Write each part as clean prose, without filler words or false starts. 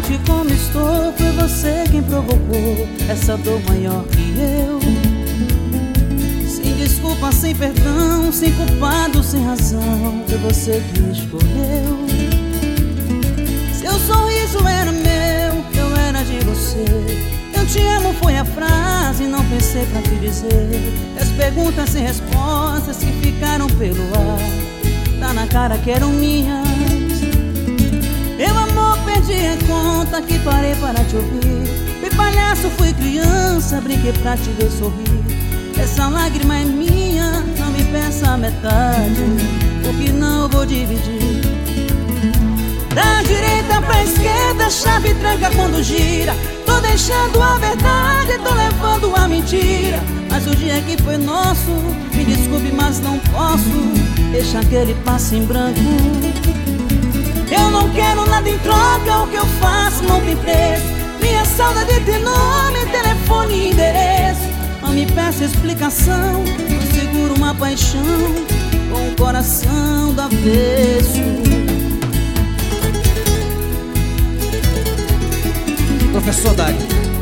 pergunte como estou, foi você quem provocou essa dor maior que eu. Sem desculpa, sem perdão, sem culpado, sem razão, foi você que escolheu. Seu sorriso era meu, eu era de você. Eu te amo foi a frase, não pensei pra te dizer. As perguntas sem respostas que ficaram pelo ar, tá na cara que eram minhas. Eu, amor, perdi a conta que parei para te ouvir. Fui palhaço, fui criança, brinquei pra te ver sorrir. Essa lágrima é minha, não me peça a metade, porque não vou dividir. Da direita pra esquerda, chave tranca quando gira. Tô deixando a verdade, tô levando a mentira. Mas o dia que foi nosso, me desculpe, mas não posso deixar que ele passe em branco. Eu não quero nada em troca, o que eu faço não tem preço. Minha saudade tem nome, telefone e endereço. Não me peça explicação, eu seguro uma paixão com o coração do avesso. Professor Dari.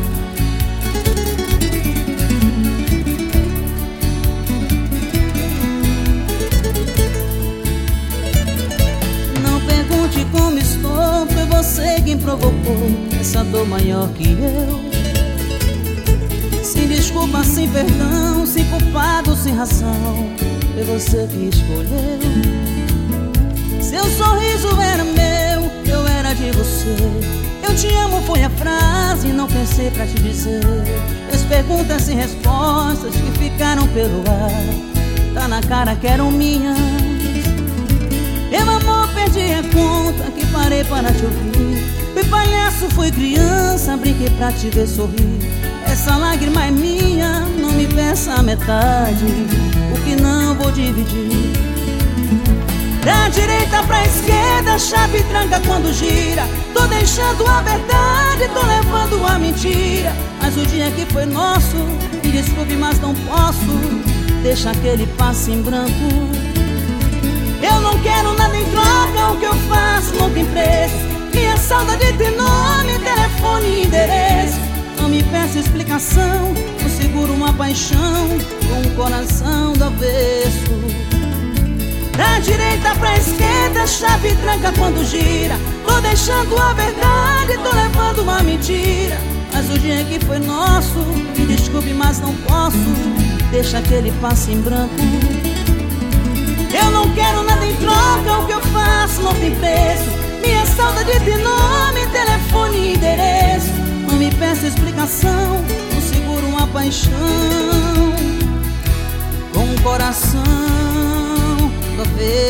Não pergunte como estou, foi você quem provocou essa dor maior que eu. Sem desculpa, sem perdão, sem culpado, sem razão, foi você que escolheu. Seu sorriso era meu, eu era de você. Eu te amo foi a frase, não pensei pra te dizer. As perguntas sem respostas que ficaram pelo ar, tá na cara que eram minhas. Eu, amor, perdi a conta que parei para te ouvir. Fui palhaço, fui criança, brinquei pra te ver sorrir. Essa lágrima é minha, não me peça a metade, porque não vou dividir. Da direita pra esquerda, chave tranca quando gira. Tô deixando a verdade, tô levando a mentira. Mas o dia que foi nosso, me desculpe, mas não posso deixar que ele passe em branco. Eu não quero nada em troca, o que eu faço não tem preço. Minha saudade tem nome, telefone e endereço. Não me peça explicação, eu seguro uma paixão com o coração do avesso. Da direita pra esquerda, chave tranca quando gira. Tô deixando a verdade, tô levando uma mentira. Mas o dia que foi nosso, me desculpe, mas não posso deixar que ele passe em branco. Eu não quero nada em troca, o que eu faço não tem preço. Minha saudade tem nome, telefone e endereço. Não me peça explicação, eu seguro uma paixão com o coração do avesso.